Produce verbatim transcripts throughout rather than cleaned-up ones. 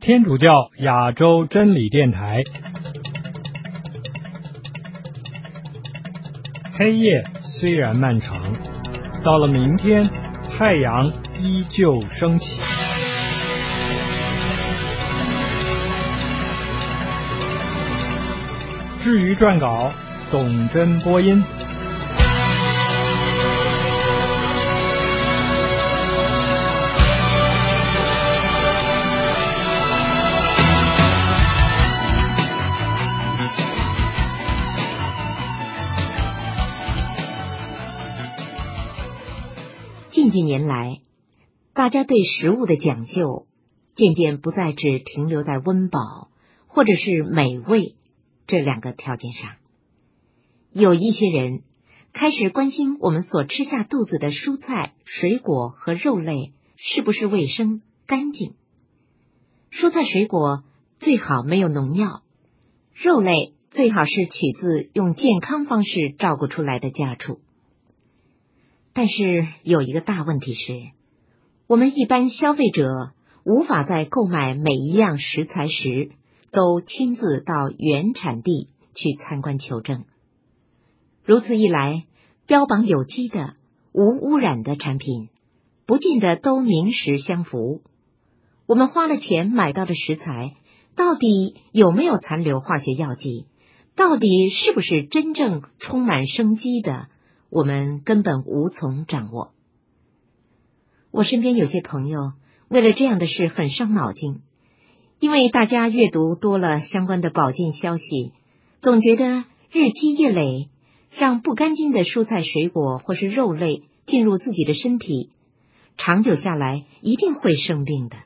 天主教亚洲真理电台，黑夜虽然漫长，到了明天，太阳依旧升起。至于撰稿，董真播音。 近几年来，大家对食物的讲究渐渐不再只停留在温饱或者是美味这两个条件上。有一些人开始关心我们所吃下肚子的蔬菜、水果和肉类是不是卫生、干净。蔬菜水果最好没有农药，肉类最好是取自用健康方式照顾出来的家畜。但是有一个大问题是，我们一般消费者无法在购买每一样食材时都亲自到原产地去参观求证。如此一来，标榜有机的、无污染的产品不见得都名实相符。我们花了钱买到的食材到底有没有残留化学药剂，到底是不是真正充满生机的，我们根本无从掌握。我身边有些朋友为了这样的事很伤脑筋，因为大家阅读多了相关的保健消息，总觉得日积月累，让不干净的蔬菜水果或是肉类进入自己的身体，长久下来一定会生病的。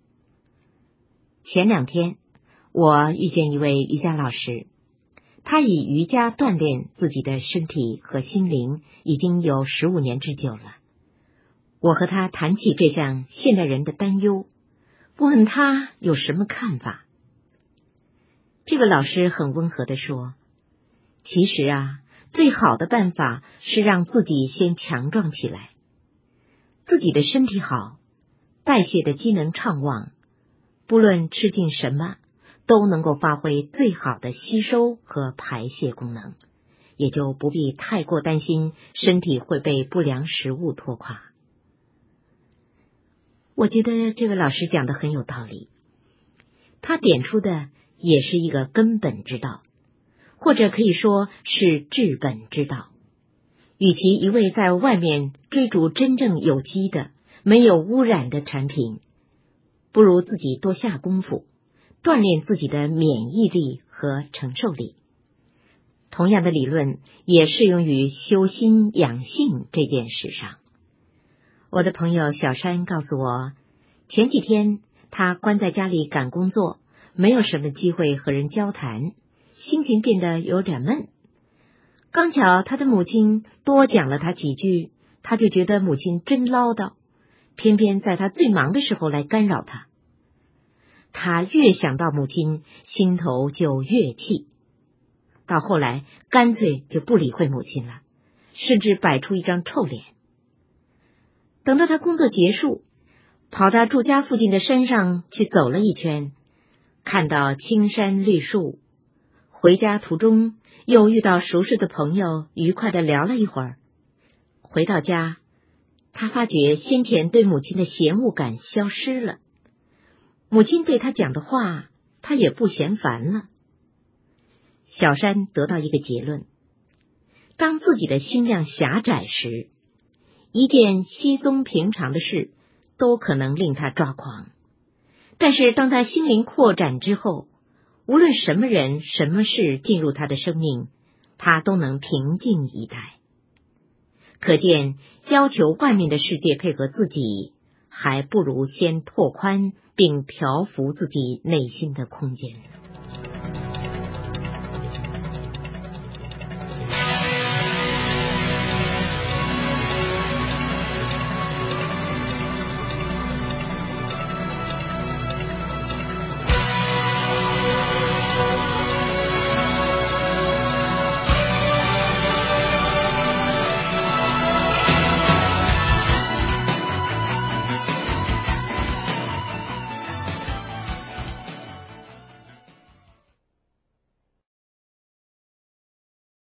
前两天我遇见一位瑜伽老师，他以瑜伽锻炼自己的身体和心灵已经有十五年之久了。我和他谈起这项现代人的担忧，问他有什么看法。这个老师很温和地说，其实啊，最好的办法是让自己先强壮起来，自己的身体好，代谢的机能畅旺，不论吃进什么都能够发挥最好的吸收和排泄功能，也就不必太过担心身体会被不良食物拖垮。我觉得这位老师讲的很有道理，他点出的也是一个根本之道，或者可以说是治本之道。与其一味在外面追逐真正有机的、没有污染的产品，不如自己多下功夫，锻炼自己的免疫力和承受力。同样的理论也适用于修心养性这件事上。我的朋友小山告诉我，前几天他关在家里赶工作，没有什么机会和人交谈，心情变得有点闷。刚巧他的母亲多讲了他几句，他就觉得母亲真唠叨，偏偏在他最忙的时候来干扰他。他越想到母亲，心头就越气，到后来干脆就不理会母亲了，甚至摆出一张臭脸。等到他工作结束，跑到住家附近的山上去走了一圈，看到青山绿树，回家途中又遇到熟识的朋友，愉快地聊了一会儿。回到家，他发觉先前对母亲的嫌恶感消失了，母亲对他讲的话，他也不嫌烦了。小山得到一个结论，当自己的心量狭窄时，一件稀松平常的事都可能令他抓狂，但是当他心灵扩展之后，无论什么人、什么事进入他的生命，他都能平静以待。可见，要求外面的世界配合自己，还不如先拓宽并调服自己内心的空间。